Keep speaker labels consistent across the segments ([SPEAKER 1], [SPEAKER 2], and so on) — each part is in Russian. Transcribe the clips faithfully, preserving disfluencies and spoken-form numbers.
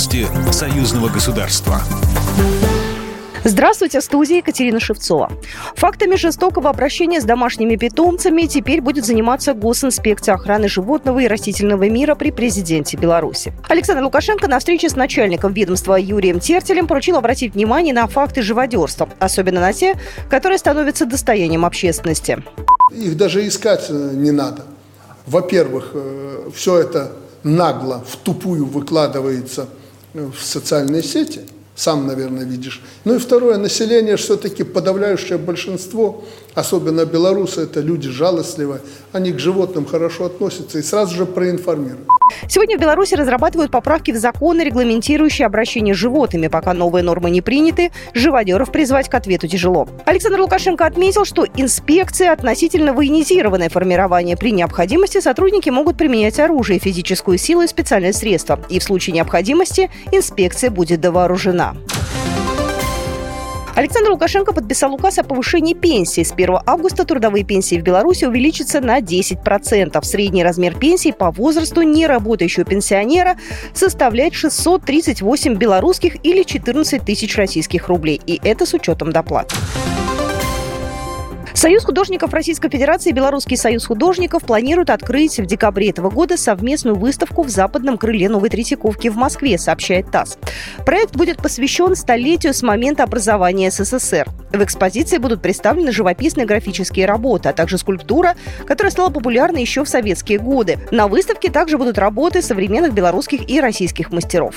[SPEAKER 1] Новости союзного государства.
[SPEAKER 2] Здравствуйте, в студии Екатерина Шевцова. Фактами жестокого обращения с домашними питомцами теперь будет заниматься Госинспекция охраны животного и растительного мира при президенте Беларуси. Александр Лукашенко на встрече с начальником ведомства Юрием Тертелем поручил обратить внимание на факты живодерства, особенно на те, которые становятся достоянием общественности.
[SPEAKER 3] Их даже искать не надо. Во-первых, все это нагло, втупую выкладывается в социальные сети. Сам, наверное, видишь. Ну и второе, население все-таки подавляющее большинство, особенно белорусы, это люди жалостливые, они к животным хорошо относятся и сразу же проинформируют.
[SPEAKER 2] Сегодня в Беларуси разрабатывают поправки в законы, регламентирующие обращение с животными. Пока новые нормы не приняты, живодеров призвать к ответу тяжело. Александр Лукашенко отметил, что инспекция относительно военизированное формирование. При необходимости сотрудники могут применять оружие, физическую силу и специальные средства. И в случае необходимости инспекция будет довооружена. Александр Лукашенко подписал указ о повышении пенсий. С первого августа трудовые пенсии в Беларуси увеличатся на десять процентов. Средний размер пенсии по возрасту неработающего пенсионера составляет шестьсот тридцать восемь белорусских или четырнадцать тысяч российских рублей. И это с учетом доплат. Союз художников Российской Федерации и Белорусский союз художников планируют открыть в декабре этого года совместную выставку в западном крыле Новой Третьяковки в Москве, сообщает ТАСС. Проект будет посвящен столетию с момента образования СССР. В экспозиции будут представлены живописные графические работы, а также скульптура, которая стала популярной еще в советские годы. На выставке также будут работы современных белорусских и российских мастеров.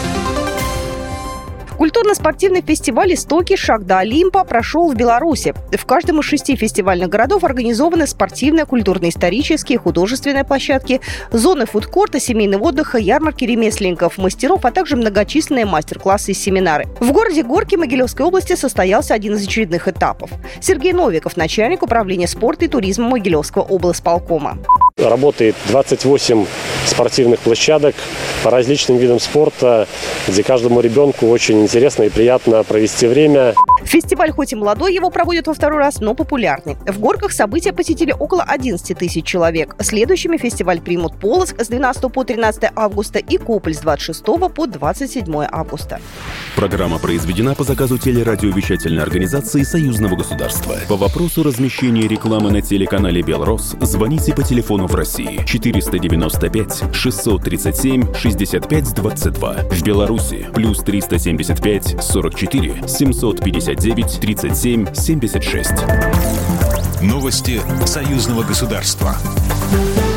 [SPEAKER 2] Культурно-спортивный фестиваль «Истоки. Шаг до Олимпа» прошел в Беларуси. В каждом из шести фестивальных городов организованы спортивные, культурно-исторические, художественные площадки, зоны фудкорта, семейного отдыха, ярмарки ремесленников, мастеров, а также многочисленные мастер-классы и семинары. В городе Горки Могилевской области состоялся один из очередных этапов. Сергей Новиков, начальник управления спорта и туризма Могилевского облсполкома.
[SPEAKER 4] Работает двадцать восемь спортивных площадок по различным видам спорта, где каждому ребенку очень интересно и приятно провести время.
[SPEAKER 2] Фестиваль хоть и молодой, его проводят во второй раз, но популярный. В Горках события посетили около одиннадцать тысяч человек. Следующими фестиваль примут Полоцк с двенадцатого по тринадцатое августа и Кополь с двадцать шестого по двадцать седьмое августа.
[SPEAKER 1] Программа произведена по заказу телерадиовещательной организации Союзного государства. По вопросу размещения рекламы на телеканале «Белрос» звоните по телефону в России четыреста девяносто пять шестьсот тридцать семь шестьдесят пять двадцать два. В Беларуси плюс триста семьдесят пять сорок четыре семьсот пятьдесят девять тридцать семь семьдесят шесть. Новости союзного государства.